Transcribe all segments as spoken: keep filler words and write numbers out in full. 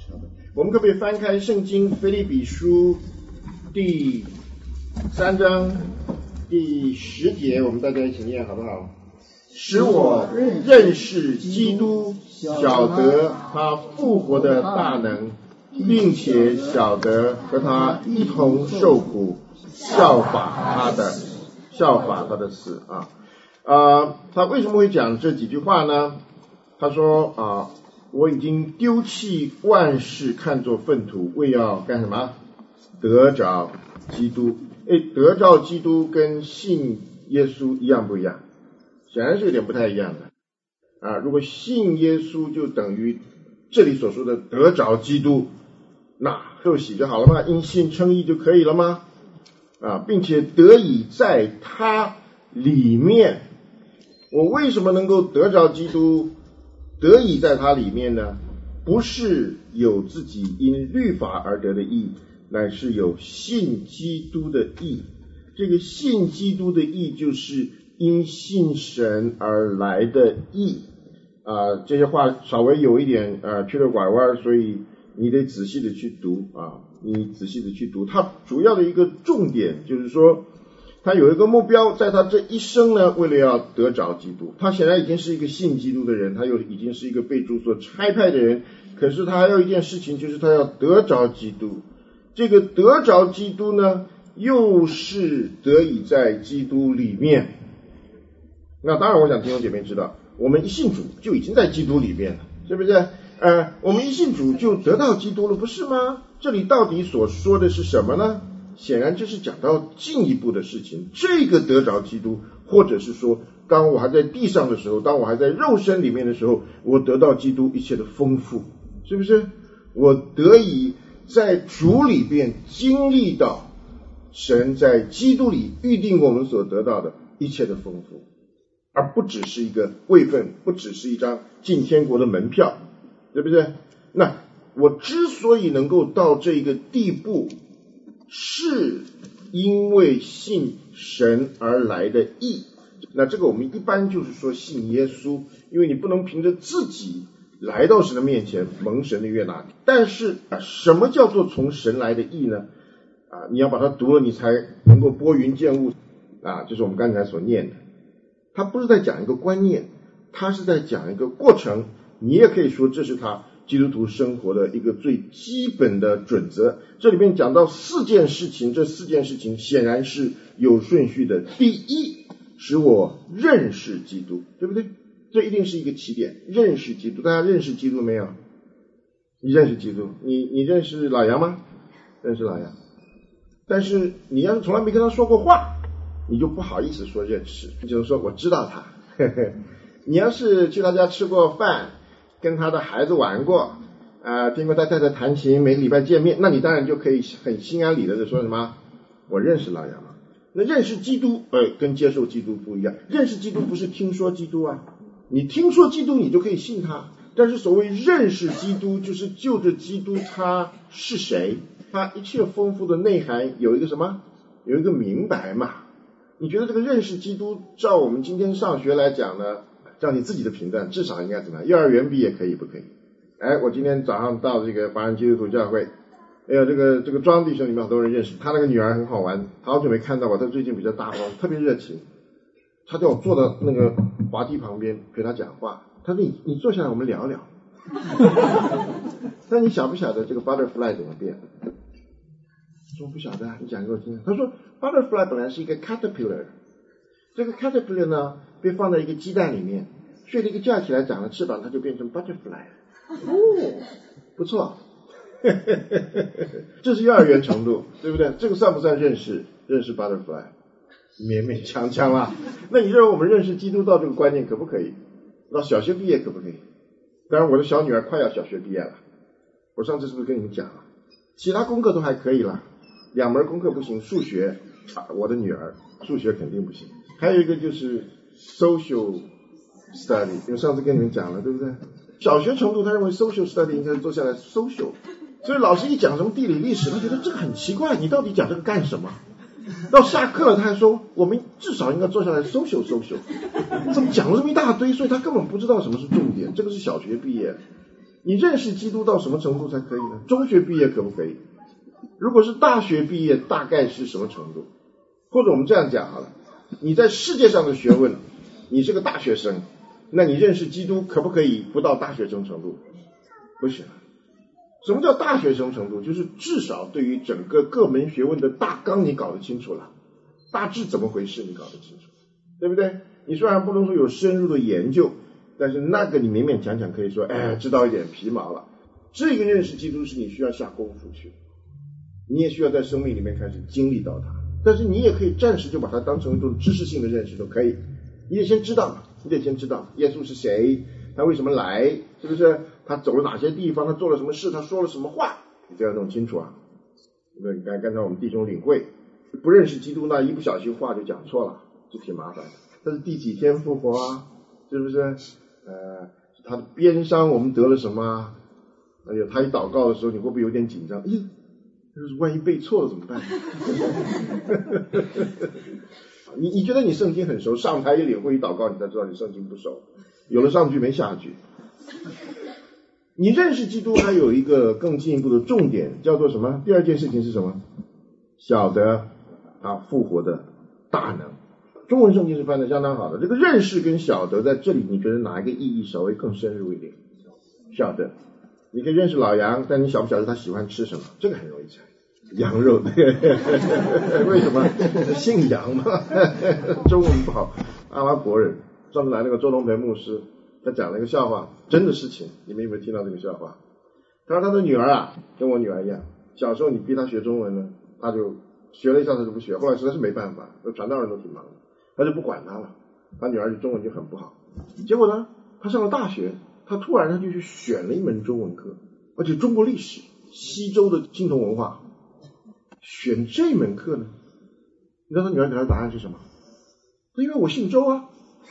我们可不可以翻开圣经腓立比书第三章第十节，我们大家一起念好不好？使我认识基督，晓得他复活的大能，并且晓得和他一同受苦，效法他的效法他的死啊。呃，他为什么会讲这几句话呢？他说啊、呃，我已经丢弃万事，看作粪土，为要干什么？得着基督。诶，得着基督跟信耶稣一样不一样？显然是有点不太一样的啊。如果信耶稣就等于这里所说的得着基督，那受洗就好了吗？因信称义就可以了吗？啊，并且得以在他里面。我为什么能够得着基督，得以在他里面呢？不是有自己因律法而得的义，乃是有信基督的义。这个信基督的义就是因信神而来的义啊。这些话稍微有一点啊曲了拐弯，所以你得仔细的去读啊，你仔细的去读。它主要的一个重点就是说，他有一个目标，在他这一生呢，为了要得着基督。他显然已经是一个信基督的人，他又已经是一个被主所差派的人，可是他还有一件事情，就是他要得着基督。这个得着基督呢，又是得以在基督里面。那当然我想弟兄姐妹知道，我们一信主就已经在基督里面了，是不是？呃，我们一信主就得到基督了，不是吗？这里到底所说的是什么呢？显然这是讲到进一步的事情，这个得着基督，或者是说当我还在地上的时候，当我还在肉身里面的时候，我得到基督一切的丰富，是不是？我得以在主里边经历到神在基督里预定我们所得到的一切的丰富，而不只是一个位分，不只是一张进天国的门票，对不对？那我之所以能够到这个地步，是因为信神而来的义。那这个我们一般就是说信耶稣，因为你不能凭着自己来到神的面前蒙神的悦纳。但是什么叫做从神来的义呢？啊，你要把它读了，你才能够拨云见雾啊，就是我们刚才所念的。他不是在讲一个观念，他是在讲一个过程。你也可以说这是他基督徒生活的一个最基本的准则。这里面讲到四件事情，这四件事情显然是有顺序的。第一，使我认识基督，对不对？这一定是一个起点，认识基督。大家认识基督没有？你认识基督？你你认识老杨吗？认识老杨。但是你要是从来没跟他说过话，你就不好意思说认识，你只能说我知道他。呵呵，你要是去他家吃过饭，跟他的孩子玩过，呃，听过他太太弹琴，每个礼拜见面，那你当然就可以很心安理得的说什么，我认识老杨了。那认识基督，呃，跟接受基督不一样。认识基督不是听说基督啊，你听说基督你就可以信他，但是所谓认识基督，就是就着基督他是谁，他一切丰富的内涵有一个什么，有一个明白嘛。你觉得这个认识基督，照我们今天上学来讲呢，照你自己的评断，至少应该怎么样？幼儿园毕业可以不可以？哎，我今天早上到这个华人基督徒教会，哎呀，这个这个庄弟兄里面很多人认识，他那个女儿很好玩，好久没看到我，他最近比较大方，特别热情。他叫我坐到那个滑梯旁边陪他讲话，他说你你坐下来我们聊聊。但你晓不晓得这个 butterfly 怎么变？说不晓得啊，你讲给我听。他说 butterfly 本来是一个 caterpillar， 这个 caterpillar 呢被放在一个鸡蛋里面，睡了一个觉起来长了翅膀，它就变成 butterfly。哦，不错。这是幼儿园程度，对不对？这个算不算认识认识 butterfly？ 勉勉强强啦。那你认为我们认识基督到这个观念可不可以？到小学毕业可不可以？当然我的小女儿快要小学毕业了，我上次是不是跟你们讲了？其他功课都还可以啦，两门功课不行，数学啊，我的女儿数学肯定不行。还有一个就是 social study， 因为上次跟你们讲了，对不对？小学程度他认为 social study 应该坐下来 social， 所以老师一讲什么地理历史，他觉得这个很奇怪，你到底讲这个干什么？到下课了他还说我们至少应该坐下来 social social， 怎么讲了这么一大堆，所以他根本不知道什么是重点。这个是小学毕业， 你认识基督到什么程度才可以呢？中学毕业可不可以？如果是大学毕业，大概是什么程度？或者我们这样讲好了，你在世界上的学问，你是个大学生，那你认识基督可不可以不到大学生程度？不行。什么叫大学生程度？就是至少对于整个各门学问的大纲你搞得清楚了，大致怎么回事你搞得清楚，对不对？你虽然不能说有深入的研究，但是那个你勉勉强强可以说，哎，知道一点皮毛了。这个认识基督是你需要下功夫去，你也需要在生命里面开始经历到它。但是你也可以暂时就把它当成一种知识性的认识都可以。你得先知道，你得先知道耶稣是谁，他为什么来，是不是？他走了哪些地方，他做了什么事，他说了什么话，你这样弄清楚啊。那你看刚才我们弟兄领会，不认识基督，那一不小心话就讲错了，就挺麻烦的。这是第几天复活啊？是不是？呃，他的鞭伤我们得了什么啊？哎呦，他一祷告的时候，你会不会有点紧张？咦，就是万一背错了怎么办？你你觉得你圣经很熟，上台一领会一祷告，你才知道你圣经不熟，有了上句没下句。你认识基督还有一个更进一步的重点，叫做什么？第二件事情是什么？晓得他复活的大能。中文圣经是翻得相当好的，这个认识跟晓得在这里你觉得哪一个意义稍微更深入一点？晓得。你可以认识老杨，但你晓不晓得他喜欢吃什么？这个很容易猜。羊肉，为什么？姓杨嘛，中文不好。阿拉伯人，上次来那个周龙培牧师，他讲了一个笑话，真的事情，你们有没有听到这个笑话？他说他的女儿啊，跟我女儿一样，小时候你逼她学中文呢，她就学了一下她就不学，后来实在是没办法，那传道人都挺忙的，他就不管她了，他女儿中文就很不好。结果呢，他上了大学，他突然他就去选了一门中文课，而且中国历史、西周的青铜文化。选这门课呢？你知道他女儿给他的答案是什么？因为我姓周啊。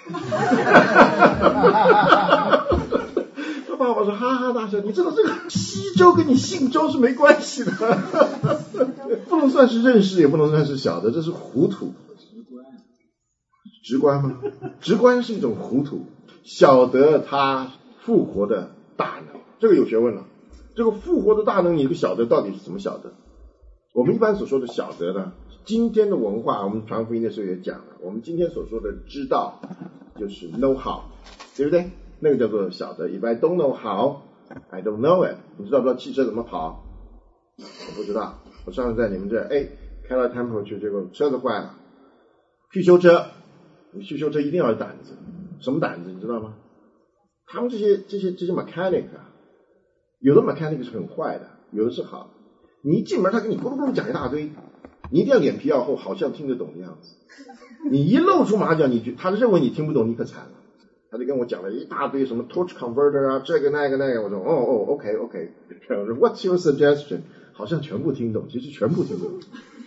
他爸爸说哈哈大笑，你知道这个西周跟你姓周是没关系的，不能算是认识，也不能算是晓得，这是糊涂。直观吗？直观是一种糊涂。晓得他复活的大能，这个有学问了。这个复活的大能，你不晓得到底是怎么晓得？我们一般所说的晓得呢，今天的文化，我们传福音的时候也讲了，我们今天所说的知道就是 know how， 对不对？那个叫做晓得。 If I don't know how, I don't know it。 你知道不知道汽车怎么跑？我不知道。我上次在你们这哎开到 Temple 去，结果车子坏了，去修车。你去修车一定要有胆子，什么胆子你知道吗？他们这些这些这些 mechanic 啊，有的 mechanic 是很坏的，有的是好的。你一进门，他跟你咕噜咕噜讲一大堆，你一定要脸皮要厚，好像听得懂的样子。你一露出马脚，你就他认为你听不懂，你可惨了。他就跟我讲了一大堆什么 torch converter 啊，这个那个那个。我说哦哦 OK OK， What's your suggestion？ 好像全部听懂，其实全部听不懂。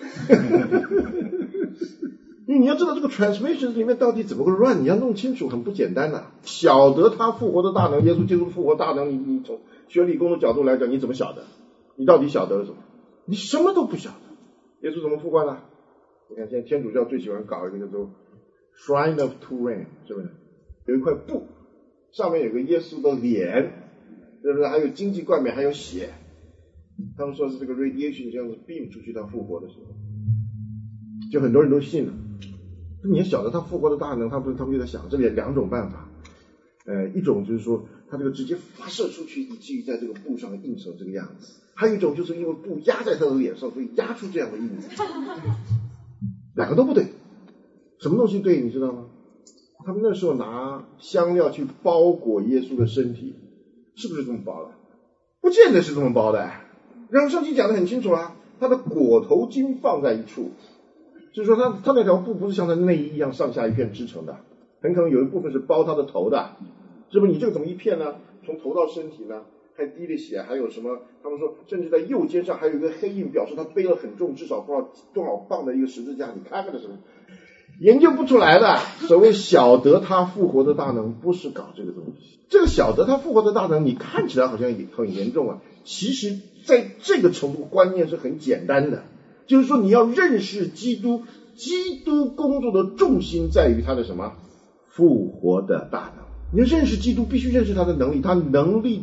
因为你要知道这个 transmission 里面到底怎么个乱，你要弄清楚，很不简单的、啊。晓得他复活的大能，耶稣基督复活大能，你你从学理工的角度来讲，你怎么晓得？你到底晓得了什么？你什么都不晓得。耶稣怎么复活的？你看现在天主教最喜欢搞一个叫做 Shrine of Turin， 是不是？有一块布，上面有个耶稣的脸，是不是？还有荆棘冠冕，还有血。他们说是这个 radiation 这样子 beam 出去，他复活的时候，就很多人都信了。你要晓得他复活的大能，他不是他们就在想，这里有两种办法。呃，一种就是说他这个直接发射出去，以至于在这个布上印成这个样子；还有一种就是因为布压在他的脸上，所以压出这样的印子。两个都不对。什么东西对你知道吗？他们那时候拿香料去包裹耶稣的身体，是不是这么包的？不见得是这么包的。然后圣经讲得很清楚啊，他的裹头巾放在一处，就是说他他那条布不是像他内衣一样上下一片织成的，很可能有一部分是包他的头的，是不是？你这个怎么一片呢？从头到身体呢，还滴了血，还有什么？他们说，甚至在右肩上还有一个黑印，表示他背了很重，至少不知道多少磅的一个十字架。你看看这什么？研究不出来的。所谓晓得他复活的大能，不是搞这个东西。这个晓得他复活的大能，你看起来好像也很严重啊，其实在这个程度观念是很简单的，就是说你要认识基督，基督工作的重心在于他的什么？复活的大能。你要认识基督，必须认识他的能力，他能力的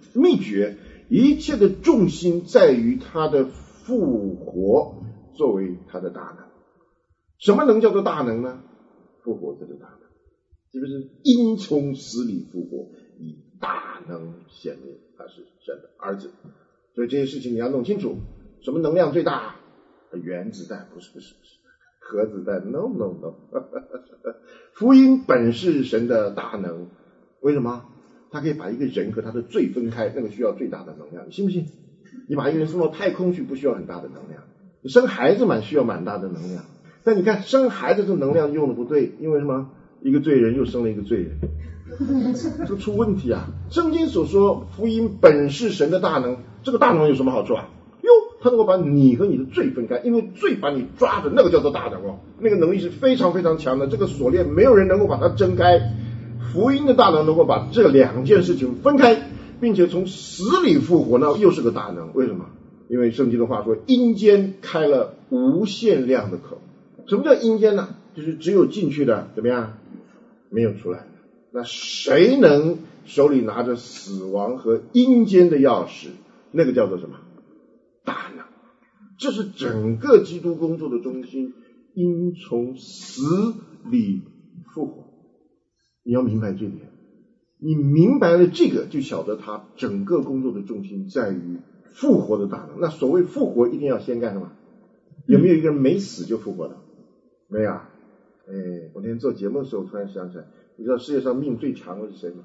秘诀，一切的重心在于他的复活作为他的大能。什么能叫做大能呢？复活这个大能，是不是因从死里复活，以大能显明他是神的儿子？所以这些事情你要弄清楚。什么能量最大？原子弹？不是不是不是，核子弹 ？No No No 。福音本是神的大能，为什么？它可以把一个人和他的罪分开，那个需要最大的能量，你信不信？你把一个人送到太空去，不需要很大的能量。你生孩子蛮需要蛮大的能量，但你看生孩子这能量用的不对，因为什么？一个罪人又生了一个罪人，这出问题啊！圣经所说福音本是神的大能，这个大能有什么好处啊？哟，他能够把你和你的罪分开，因为罪把你抓着，那个叫做大能哦，那个能力是非常非常强的，这个锁链没有人能够把它挣开。福音的大能能够把这两件事情分开，并且从死里复活，那又是个大能。为什么？因为圣经的话说，阴间开了无限量的口。什么叫阴间呢？就是只有进去的怎么样，没有出来的。那谁能手里拿着死亡和阴间的钥匙？那个叫做什么？大能。这是整个基督工作的中心，因从死里复活。你要明白这点，你明白了这个，就晓得他整个工作的重心在于复活的大能。那所谓复活，一定要先干什么？有没有一个人没死就复活的？没有啊。哎，我那天做节目的时候突然想起来，你知道世界上命最长的是谁吗？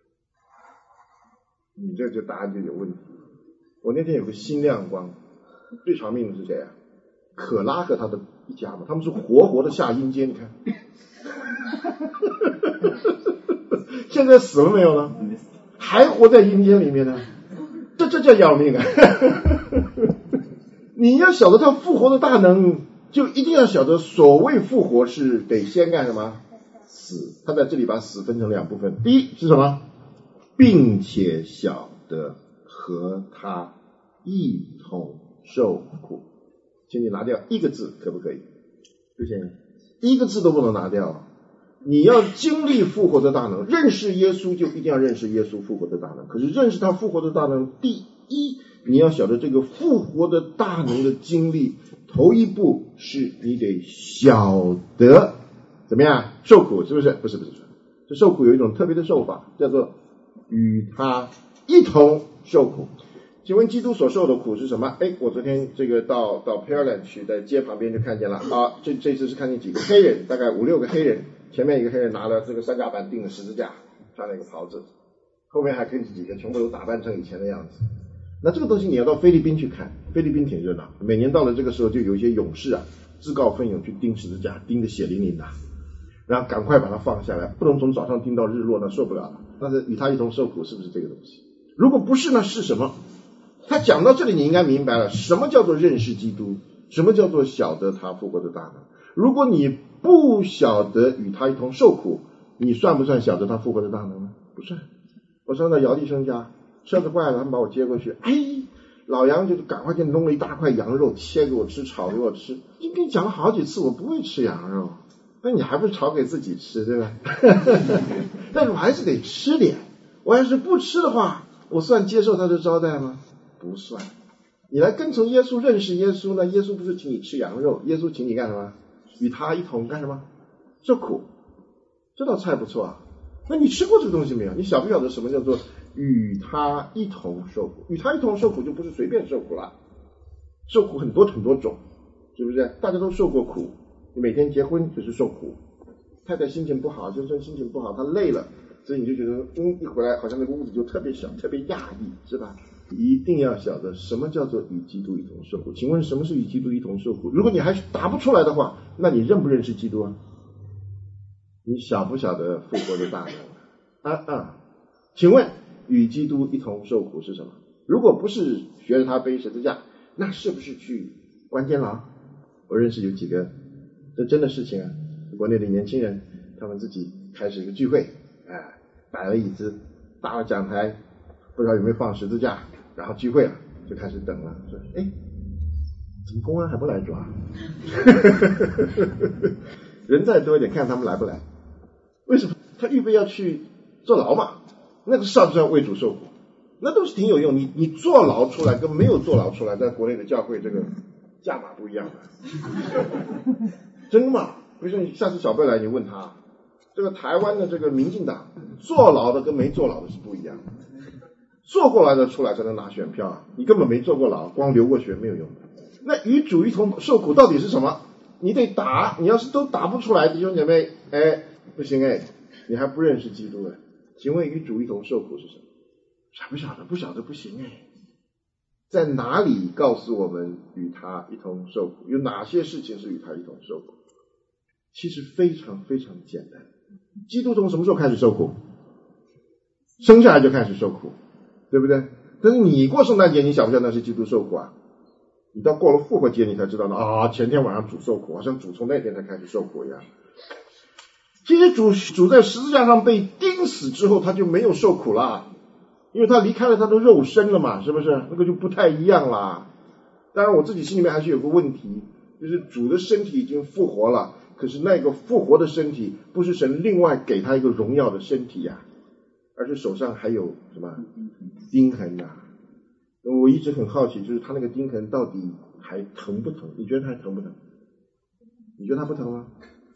你这就答案就有问题。我那天有个新亮光，最长命的是谁啊？可拉和他的一家嘛，他们是活活的下阴间，你看。现在死了没有呢？还活在阴间里面呢，这这叫要命啊！你要晓得这复活的大能，就一定要晓得所谓复活是得先干什么？死。他在这里把死分成两部分，第一是什么？并且晓得和他一同受苦。请你拿掉一个字，可不可以？不行，一个字都不能拿掉。你要经历复活的大能，认识耶稣就一定要认识耶稣复活的大能。可是认识他复活的大能，第一你要晓得这个复活的大能的经历，头一步是你得晓得怎么样受苦，是不是？不是不是，这受苦有一种特别的受法，叫做与他一同受苦。请问基督所受的苦是什么？哎，我昨天这个到到 Pearland 去，在街旁边就看见了啊，这这次是看见几个黑人，大概五六个黑人，前面一个黑人拿了这个三甲板钉的十字架，穿了一个袍子，后面还跟着几个全部都打扮成以前的样子。那这个东西你要到菲律宾去看，菲律宾挺热闹，每年到了这个时候就有一些勇士啊自告奋勇去钉十字架，钉得血淋淋的，然后赶快把它放下来，不能从早上钉到日落，那受不了了。但是与他一同受苦是不是这个东西？如果不是呢，是什么？他讲到这里你应该明白了，什么叫做认识基督，什么叫做晓得他复活的大能。如果你不晓得与他一同受苦，你算不算晓得他复活的大能呢？不算。我上到姚弟兄家，车子坏了，他们把我接过去，哎，老杨就赶快给弄了一大块羊肉，切给我吃，炒给我吃。已经跟你讲了好几次，我不会吃羊肉，那你还不是炒给自己吃，对吧？但是我还是得吃点，我要是不吃的话，我算接受他的招待吗？不算。你来跟从耶稣，认识耶稣呢？耶稣不是请你吃羊肉，耶稣请你干什么？与他一同干什么？受苦。这道菜不错啊。那你吃过这个东西没有？你晓不晓得什么叫做与他一同受苦？与他一同受苦就不是随便受苦了，受苦很多很多种，是不是？大家都受过苦，你每天结婚就是受苦，太太心情不好，先生心情不好，他累了，所以你就觉得嗯，一回来好像那个屋子就特别小，特别压抑，是吧？一定要晓得什么叫做与基督一同受苦。请问什么是与基督一同受苦？如果你还答不出来的话，那你认不认识基督啊？你晓不晓得复活的大能啊啊？请问与基督一同受苦是什么？如果不是学着他背十字架，那是不是去关监牢？我认识有几个这真的事情啊，国内的年轻人他们自己开始一个聚会，哎，摆了椅子，搭了讲台，不知道有没有放十字架，然后聚会了，就开始等了，说哎，怎么公安还不来抓？人再多一点，看他们来不来。为什么？他预备要去坐牢嘛，那个算不算为主受苦？ 那都是挺有用。你你坐牢出来跟没有坐牢出来，在国内的教会这个价码不一样的，真的吗？比如说你下次小贝来，你问他，这个台湾的这个民进党坐牢的跟没坐牢的是不一样的，坐过来的出来才能拿选票啊，你根本没坐过牢，光留过学没有用的。那与主一同受苦到底是什么？你得打，你要是都打不出来，弟兄姐妹，哎，不行哎，你还不认识基督哎。请问与主一同受苦是什么？晓不晓得？不晓得不行哎。在哪里告诉我们与他一同受苦？有哪些事情是与他一同受苦？其实非常非常简单。基督从什么时候开始受苦？生下来就开始受苦，对不对？但是你过圣诞节，你想不想那是基督受苦啊？你到过了复活节，你才知道呢啊，前天晚上主受苦，好像主从那天才开始受苦一样。其实主主在十字架上被钉死之后，他就没有受苦了，因为他离开了他的肉身了嘛，是不是？那个就不太一样啦。当然我自己心里面还是有个问题，就是主的身体已经复活了，可是那个复活的身体不是神另外给他一个荣耀的身体呀、啊，而是手上还有什么钉痕啊。我一直很好奇，就是他那个钉痕到底还疼不疼？你觉得他还疼不疼？你觉得他不疼吗？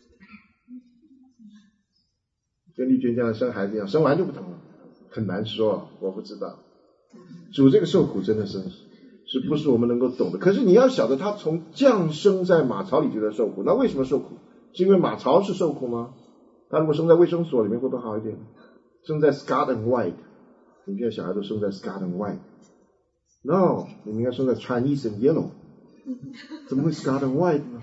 跟丽娟这样生孩子一样，生完就不疼了，很难说，我不知道。主这个受苦真的是是不是我们能够懂的？可是你要晓得，他从降生在马槽里就在受苦，那为什么受苦？是因为马槽是受苦吗？他如果生在卫生所里面会不会好一点？生在 Scott and White， 你现在小孩都生在 Scott and White。No， 你们应该生在 Chinese and Yellow， 怎么会 Scott and White 呢？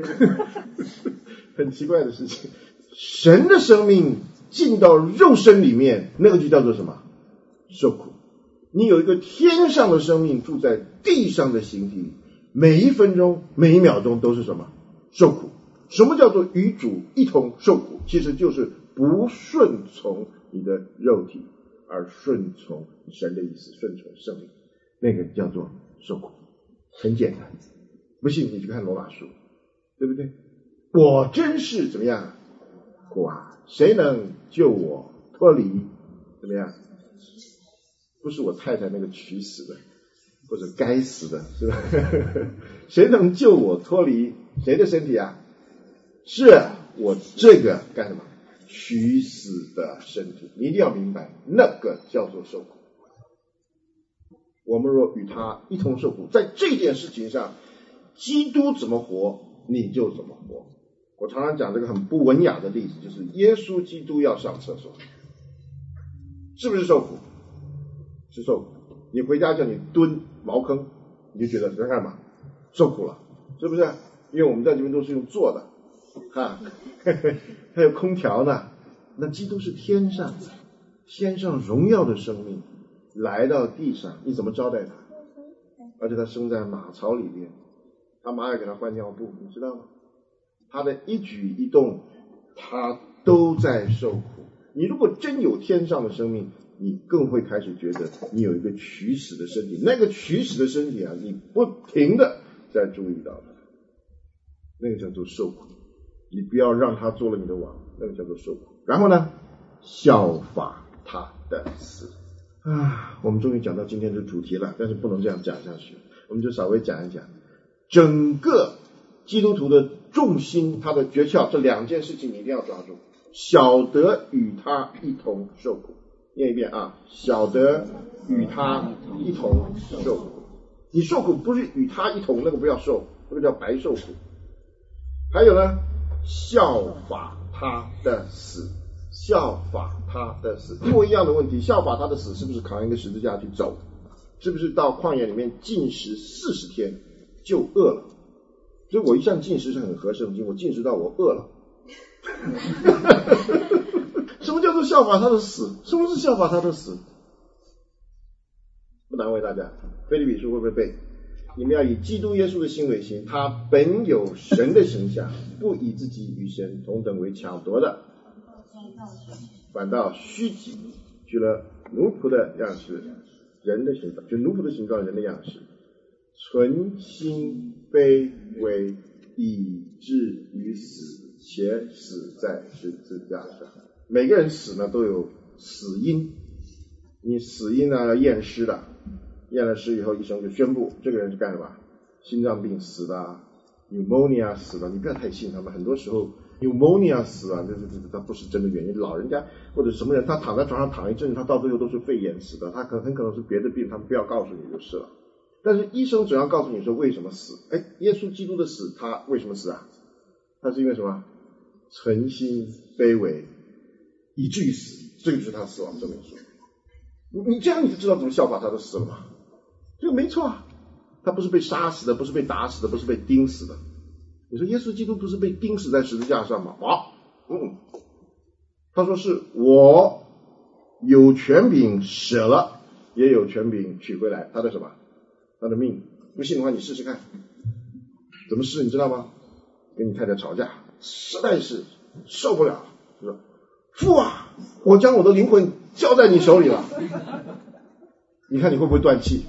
很奇怪的事情。神的生命进到肉身里面，那个就叫做什么？受苦。你有一个天上的生命住在地上的形体，每一分钟每一秒钟都是什么？受苦。什么叫做与主一同受苦？其实就是不顺从你的肉体，而顺从神的意思，顺从圣灵，那个叫做受苦。很简单，不信你去看罗马书，对不对？我真是怎么样苦啊，谁能救我脱离怎么样？不是我太太那个娶死的，或者该死的，是吧？谁能救我脱离谁的身体啊？是我这个干什么？取死的身体。你一定要明白，那个叫做受苦。我们若与他一同受苦，在这件事情上，基督怎么活，你就怎么活。我常常讲这个很不文雅的例子，就是耶稣基督要上厕所，是不是受苦？是受苦。你回家叫你蹲茅坑，你就觉得在干嘛？受苦了，是不是？因为我们在这边都是用坐的，啊，还有空调呢。那基督是天上的，天上荣耀的生命来到地上，你怎么招待他？而且他生在马槽里面，他妈要给他换尿布，你知道吗？他的一举一动，他都在受苦。你如果真有天上的生命，你更会开始觉得你有一个取死的身体，那个取死的身体啊，你不停的在注意到它，那个叫做受苦。你不要让他做了你的王，那个叫做受苦。然后呢，效法他的死啊，我们终于讲到今天的主题了，但是不能这样讲下去，我们就稍微讲一讲整个基督徒的重心，他的诀窍，这两件事情你一定要抓住。晓得与他一同受苦，念一遍啊，晓得与他一同受苦。你受苦不是与他一同，那个不要受，那个叫白受苦。还有呢，效法他的死，效法他的死，一模一样的问题，效法他的死是不是扛一个十字架去走？是不是到旷野里面禁食四十天就饿了？所以我一向禁食是很合圣经，我禁食到我饿了。什么叫做效法他的死？什么是效法他的死？不难为大家，腓立比书会不会背？你们要以基督耶稣的心为心，他本有神的形象，不以自己与神同等为抢夺的，反倒虚己，取了奴仆的样式，人的形状，就奴仆的形状，人的样式，存心卑微，以至于死，且死在十字架上。每个人死呢都有死因， 你死因呢要验尸的，验了尸以后，医生就宣布这个人是干什么？心脏病死的 ，pneumonia 死的。你不要太信他们，很多时候 pneumonia 死啊，这这这他不是真的原因。老人家或者什么人，他躺在床上躺一阵，他到最后都是肺炎死的，他可很可能是别的病，他们不要告诉你就是了。但是医生只要告诉你说为什么死，哎，耶稣基督的死，他为什么死啊？他是因为什么？存心卑微，以至于死，这个就是他死亡证明书。你你这样你就知道怎么效法他的死了嘛？这个没错啊，他不是被杀死的，不是被打死的，不是被钉死的。你说耶稣基督不是被钉死在十字架上吗？啊，嗯，他说是我有权柄舍了，也有权柄取回来，他的什么？他的命。不信的话你试试看，怎么试你知道吗？跟你太太吵架，实在是受不了了，就说父啊，我将我的灵魂交在你手里了，你看你会不会断气？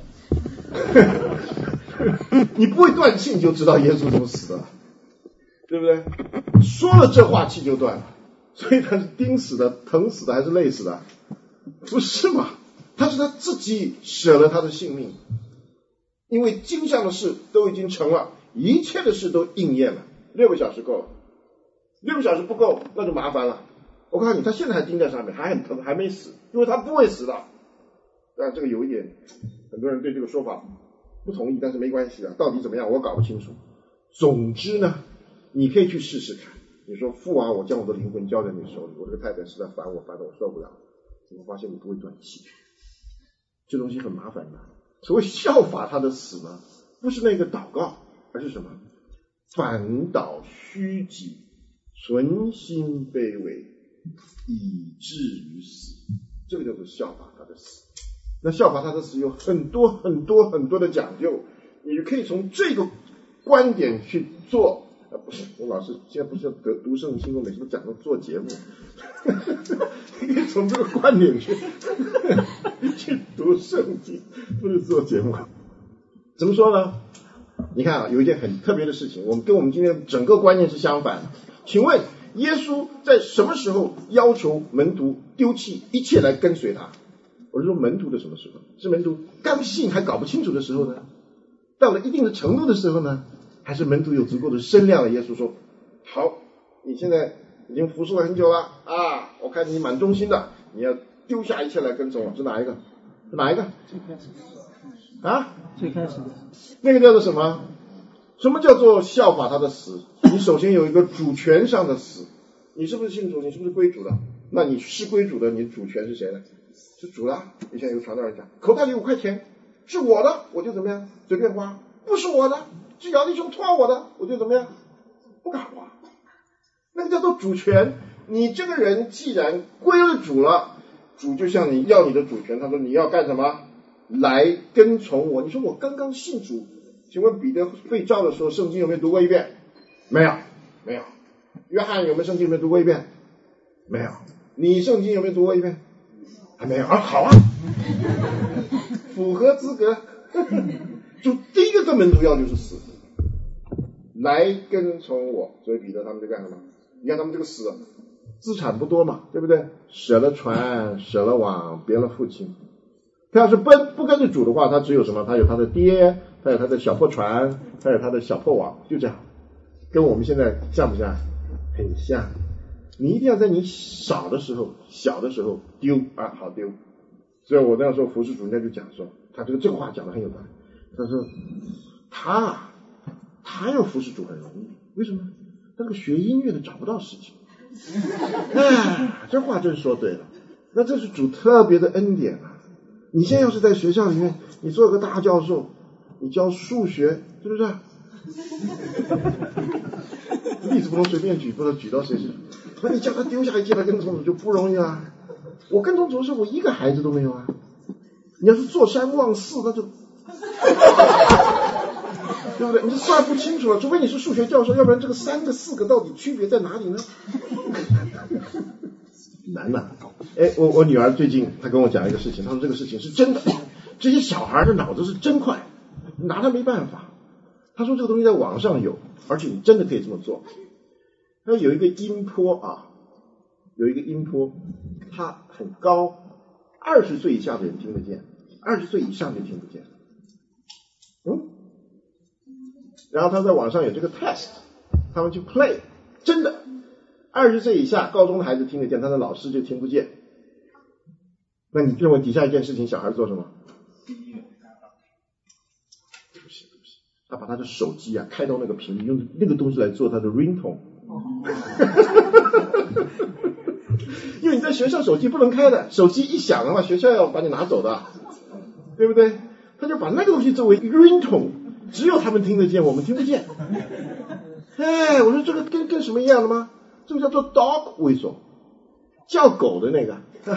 你不会断气，你就知道耶稣怎么死的了，对不对？说了这话气就断了，所以他是钉死的、疼死的还是累死的？不是嘛？他是他自己舍了他的性命，因为经上的事都已经成了，一切的事都应验了。六个小时够了，六个小时不够那就麻烦了。我告诉你，他现在还钉在上面，还很疼，还没死，因为他不会死的。但这个有一点，很多人对这个说法不同意，但是没关系啊，到底怎么样我搞不清楚。总之呢，你可以去试试看。你说父啊，我将我的灵魂交在你手里，我这个太太实在烦我，烦得我受不了。我发现你不会断气，这东西很麻烦的。所谓效法他的死呢，不是那个祷告，而是什么？反倒虚己，存心卑微，以至于死。这个就是效法他的死。那效法他的死有很多很多很多的讲究，你可以从这个观点去做。啊，不是，我老师现在不是要读读圣经，我每次都讲到做节目，你可以从这个观点去去读圣经，不是做节目。怎么说呢？你看啊，有一件很特别的事情，我们跟我们今天整个观念是相反的。请问耶稣在什么时候要求门徒丢弃一切来跟随他？我是说门徒的什么时候？是门徒刚信还搞不清楚的时候呢？到了一定的程度的时候呢？还是门徒有足够的身量了？耶稣说：“好，你现在已经服侍了很久了啊，我看你蛮忠心的，你要丢下一切来跟从我。”是哪一个？是哪一个？ 最开始啊？ 最开始的那个叫做什么？什么叫做效法他的死？你首先有一个主权上的死。你是不是信主？你是不是归主的？那你是归主的，你主权是谁呢？是主的。以前有个传道人讲，口袋里五块钱是我的，我就怎么样随便花；不是我的，是姚弟兄托我的，我就怎么样不敢花。那个叫做主权。你这个人既然归了主了，主就像你要你的主权，他说你要干什么？来跟从我。你说我刚刚信主，请问彼得被召的时候，圣经有没有读过一遍？没有，没有。约翰有没有圣经有没有读过一遍？没有。你圣经有没有读过一遍？还没有啊，好啊，符合资格。就第一个跟门徒要就是死，来跟从我。所以彼得他们就干什么？你看他们这个死，资产不多嘛，对不对？舍了船，舍了网，别了父亲。他要是不不跟着主的话，他只有什么？他有他的爹，他有他的小破船，他有他的小破网，就这样。跟我们现在像不像？很像。你一定要在你少的时候、小的时候丢啊，好丢。所以我那时候服侍主，人家就讲说，他这个这个话讲得很有道理。他说他啊，他要服侍主很容易，为什么？那个学音乐的找不到事情。哎，这话真说对了。那这是主特别的恩典啊！你现在要是在学校里面，你做个大教授，你教数学，是不是？例子不能随便举，不能举到谁身上。那你叫他丢下一切来跟从主就不容易啊！我跟从主的时候，我一个孩子都没有啊！你要是坐山望四，那就对不对？你就算不清楚了，除非你是数学教授，要不然这个三个四个到底区别在哪里呢？难呐、啊！哎，我我女儿最近她跟我讲一个事情，她说这个事情是真的，这些小孩的脑子是真快，拿他没办法。她说这个东西在网上有，而且你真的可以这么做。她有一个音波啊，有一个音波，它很高， 二十岁以下的人听得见，二十岁以上就听不见。嗯，然后他在网上有这个 test， 他们去 play， 真的，二十岁以下高中的孩子听得见，他的老师就听不见。那你认为底下一件事情小孩做什么？对不起对不起，他把他的手机啊开到那个频率，用那个东西来做他的 ringtone。因为你在学校手机不能开的，手机一响的话，学校要把你拿走的，对不对？他就把那个东西作为 ringtone， 只有他们听得见，我们听不见。哎，我说这个跟跟什么一样的吗？这个叫做 dog whistle， 叫狗的那个。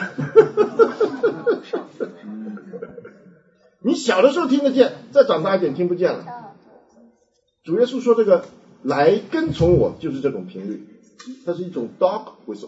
你小的时候听得见，再长大一点听不见了。主耶稣说这个来跟从我就是这种频率，它是一种 dog whistle。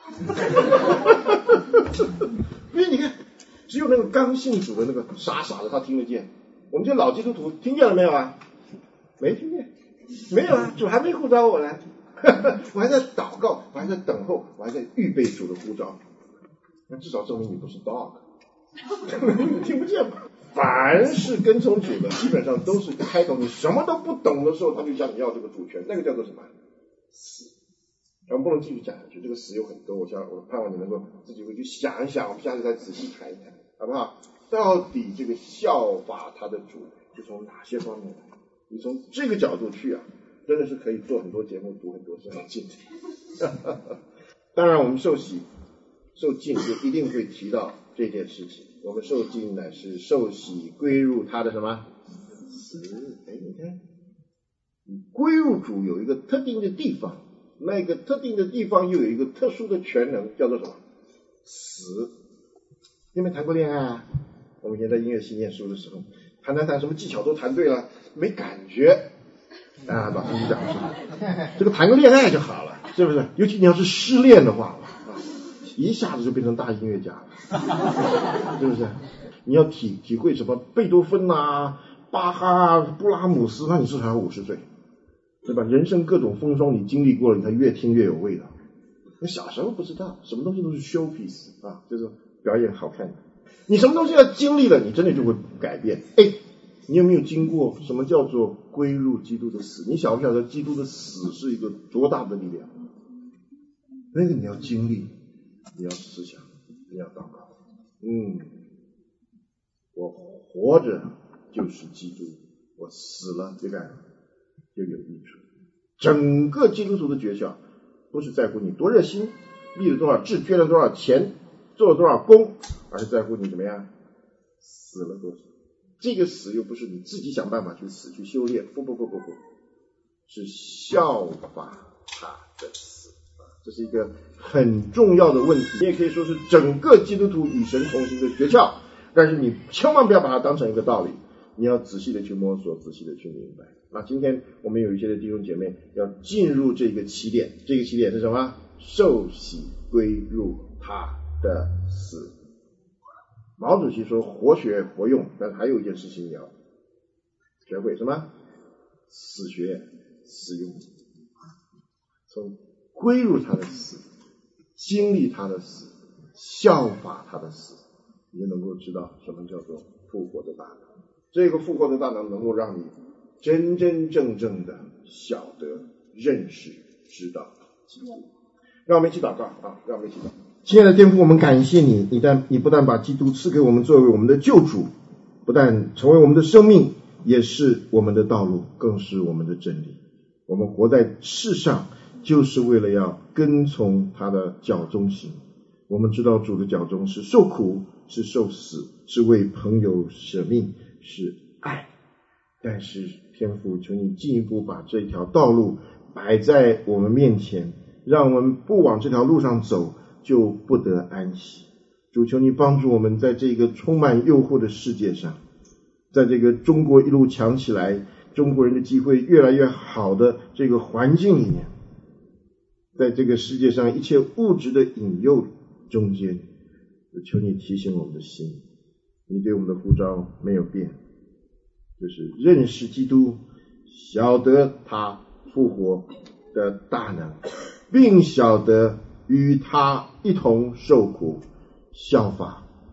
因为你看，只有那个刚信主的那个傻傻的他听得见，我们这老基督徒听见了没有啊？没听见，没有啊，主还没呼召我来。我还在祷告，我还在等候，我还在预备主的呼召，那至少证明你不是 dog， 你听不见吧？凡是跟从主的，基本上都是开头，你什么都不懂的时候，他就向你要这个主权，那个叫做什么？死。我们不能继续讲下去，这个死有很多，我想我盼望你能够自己回去想一想，我们下次再仔细谈一谈，好不好？到底这个效法他的主是从哪些方面来？你从这个角度去啊，真的是可以做很多节目，读很多圣经。当然，我们受洗、受浸就一定会提到这件事情。我们受浸乃是受洗归入他的什么死？哎，你看，归入主有一个特定的地方。那个特定的地方又有一个特殊的权能，叫做什么？死。你有没有谈过恋爱啊？我们以前在音乐系念书的时候，谈谈谈什么技巧都谈对了，没感觉啊，老师就讲说，这个谈个恋爱就好了，是不是？尤其你要是失恋的话，啊，一下子就变成大音乐家了，是不是？你要体体会什么贝多芬啊、巴哈啊、布拉姆斯，那你至少要五十岁。对吧？人生各种风霜你经历过了，你才越听越有味道。你小时候不知道，什么东西都是 show piece 啊，就是表演好看的。你什么东西要经历了，你真的就会改变。哎，你有没有经过什么叫做归入基督的死？你晓不晓得基督的死是一个多大的力量？那个你要经历，你要思想，你要祷告。嗯，我活着就是基督，我死了这个就有益处。整个基督徒的诀窍不是在乎你多热心，立了多少志，捐了多少钱，做了多少功，而是在乎你怎么样死了多少。这个死又不是你自己想办法去死去修炼，不不不不不，是效法他的死。这是一个很重要的问题，你也可以说是整个基督徒与神同行的诀窍，但是你千万不要把它当成一个道理，你要仔细的去摸索，仔细的去明白。那今天我们有一些的弟兄姐妹要进入这个起点，这个起点是什么？受洗归入他的死。毛主席说活学活用，但还有一件事情你要学会什么？死学死用。从归入他的死，经历他的死，效法他的死，你就能够知道什么叫做复活的大能。这个复活的大能能够让你真真正正的晓得、认识、知道基督。让我们一起祷告啊！让我们一起祷告。亲爱的天父，我们感谢你，你但你不但把基督赐给我们作为我们的救主，不但成为我们的生命，也是我们的道路，更是我们的真理。我们活在世上，就是为了要跟从他的脚中行。我们知道主的脚中是受苦，是受死，是为朋友舍命，是爱。但是天父，求你进一步把这条道路摆在我们面前，让我们不往这条路上走，就不得安息。主，求你帮助我们在这个充满诱惑的世界上，在这个中国一路强起来，中国人的机会越来越好的这个环境里面，在这个世界上一切物质的引诱中间，求你提醒我们的心，你对我们的呼召没有变，就是认识基督，晓得他复活的大能，并晓得与他一同受苦，效法他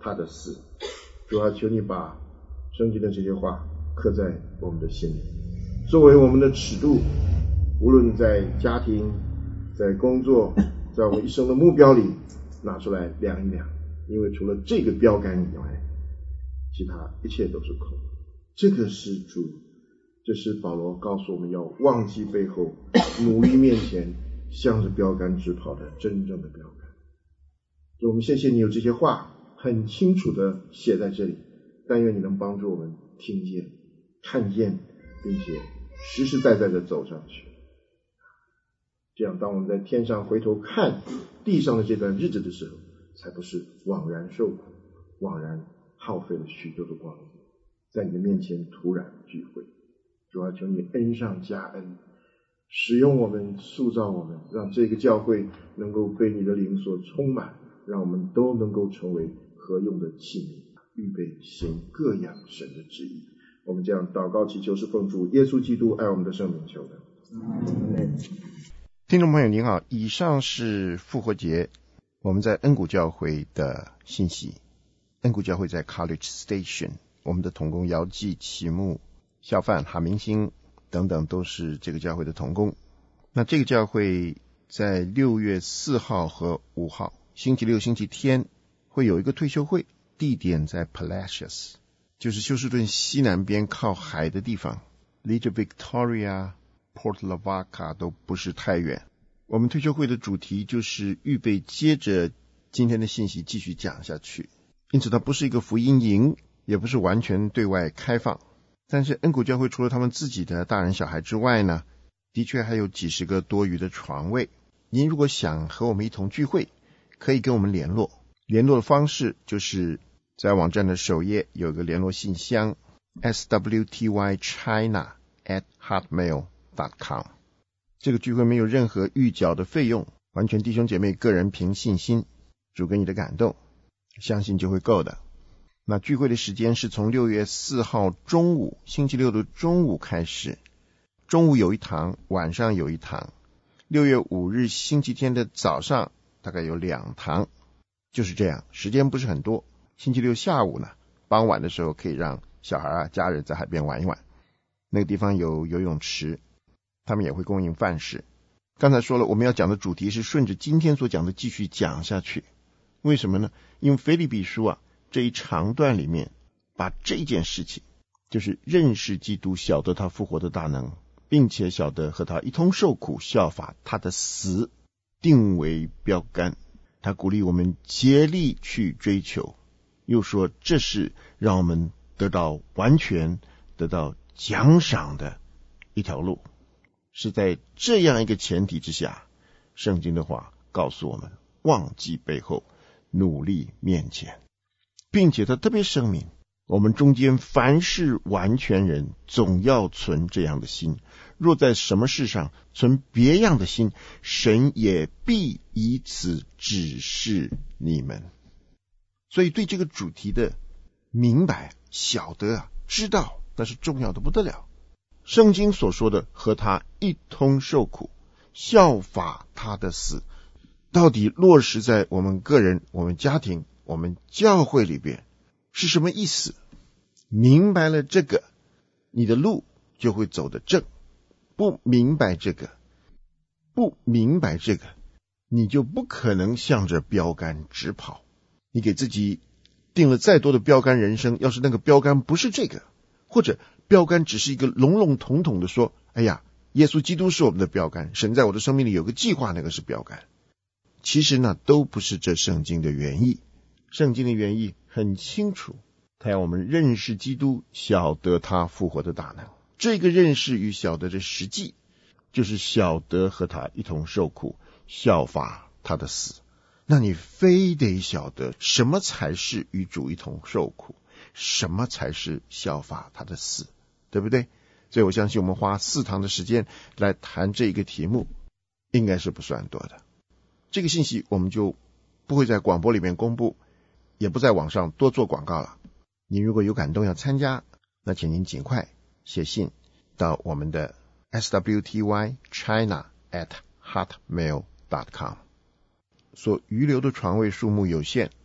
他的死。主啊，求你把圣经的这些话刻在我们的心里，作为我们的尺度，无论在家庭、在工作、在我们一生的目标里拿出来量一量，因为除了这个标杆以外，其他一切都是空。这个是主，这是保罗告诉我们要忘记背后，努力面前，向着标杆直跑的真正的标杆。我们谢谢你有这些话很清楚的写在这里，但愿你能帮助我们听见、看见，并且实实在在的走上去。这样当我们在天上回头看地上的这段日子的时候，才不是枉然受苦，枉然耗费了许多的光阴，在你的面前突然聚会。主要求你恩上加恩，使用我们，塑造我们，让这个教会能够被你的灵所充满，让我们都能够成为合用的器皿，预备行各样神的旨意。我们这样祷告祈求，是奉主耶稣基督爱我们的圣名求的。 嗯、听众朋友您好，以上是复活节我们在恩谷教会的信息。恩谷教会在 College Station， 我们的同工姚记、启木、校范、哈明星等等都是这个教会的同工。那这个教会在六月四号和五号星期六星期天会有一个退休会，地点在 Palacios， 就是休斯顿西南边靠海的地方，离着 Victoria、Port Lavaca 都不是太远。我们退休会的主题就是预备接着今天的信息继续讲下去，因此它不是一个福音营，也不是完全对外开放。但是恩谷教会除了他们自己的大人小孩之外呢，的确还有几十个多余的床位。您如果想和我们一同聚会，可以跟我们联络，联络的方式就是在网站的首页有个联络信箱 S W T Y China at hotmail dot com。 这个聚会没有任何预缴的费用，完全弟兄姐妹个人凭信心，主给你的感动，相信就会够的。那聚会的时间是从六月四号中午，星期六的中午开始，中午有一堂，晚上有一堂。六月五日星期天的早上大概有两堂，就是这样，时间不是很多。星期六下午呢，傍晚的时候可以让小孩啊、家人在海边玩一玩，那个地方有游泳池，他们也会供应饭食。刚才说了，我们要讲的主题是顺着今天所讲的继续讲下去。为什么呢？因为腓立比书啊这一长段里面把这件事情，就是认识基督，晓得他复活的大能，并且晓得和他一同受苦，效法他的死，定为标杆。他鼓励我们竭力去追求，又说这是让我们得到完全得到奖赏的一条路。是在这样一个前提之下，圣经的话告诉我们忘记背后，努力面前，并且他特别声明，我们中间凡是完全人，总要存这样的心，若在什么事上存别样的心，神也必以此指示你们。所以对这个主题的明白、晓得啊、知道，那是重要的不得了。圣经所说的和他一同受苦，效法他的死，到底落实在我们个人、我们家庭、我们教会里边是什么意思？明白了这个，你的路就会走得正。不明白这个，不明白这个，你就不可能向着标杆直跑。你给自己定了再多的标杆人生，要是那个标杆不是这个，或者标杆只是一个笼笼统统的说，哎呀，耶稣基督是我们的标杆，神在我的生命里有个计划，那个是标杆。其实呢，都不是这圣经的原意。圣经的原意很清楚，他要我们认识基督，晓得他复活的大能。这个认识与晓得的实际，就是晓得和他一同受苦，效法他的死。那你非得晓得什么才是与主一同受苦，什么才是效法他的死，对不对？所以我相信我们花四堂的时间来谈这个题目，应该是不算多的。这个信息我们就不会在广播里面公布，也不在网上多做广告了。您如果有感动要参加，那请您尽快写信到我们的 S W T Y China at hotmail dot com。 所余留的床位数目有限，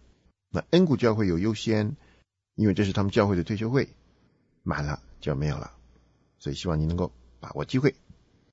那恩谷教会有优先，因为这是他们教会的退休会，满了就没有了，所以希望你能够把握机会。